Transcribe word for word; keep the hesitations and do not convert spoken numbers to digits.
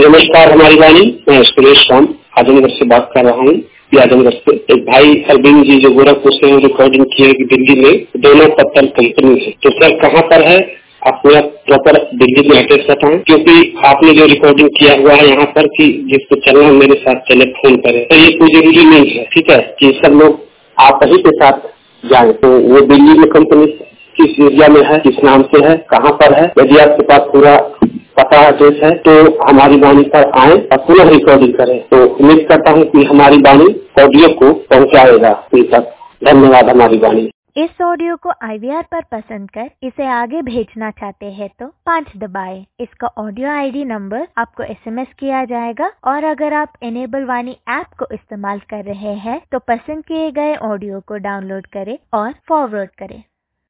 नमस्कार हमारी वाणी, मैं सुरेश राम आजमगढ़ से बात कर रहा हूँ। आजमगढ़ से एक भाई अरविंद जी जो गोरखपुर से रिकॉर्डिंग किए कि दिल्ली में दोनों पत्तल कंपनी है। तो सर कहाँ पर है, आप पूरा प्रॉपर दिल्ली में एड्रेस बताएं, क्योंकि आपने जो रिकॉर्डिंग किया हुआ है यहाँ पर कि जिसको चलना मेरे साथ चले फोन करे, तो ये कोई जरूरी नहीं है। ठीक है कि सब लोग आप ही के साथ जाए। तो वो दिल्ली में कंपनी किस एरिया में है, किस नाम से है, कहाँ पर है, यदि आपके पास पूरा पता एड्रेस है तो हमारी वाणी पर आए और पुनः रिकॉर्डिंग करें। तो उम्मीद करता हूँ कि हमारी वाणी ऑडियो को पहुँचाएगा इन तक। धन्यवाद हमारी वाणी। इस ऑडियो को आई वी आर पर पसंद कर इसे आगे भेजना चाहते हैं तो पाँच दबाएं। इसका ऑडियो आई डी नंबर आपको एस एम एस किया जाएगा और अगर आप इनेबल वाणी ऐप को इस्तेमाल कर रहे हैं तो पसंद किए गए ऑडियो को डाउनलोड करें और फॉरवर्ड करें।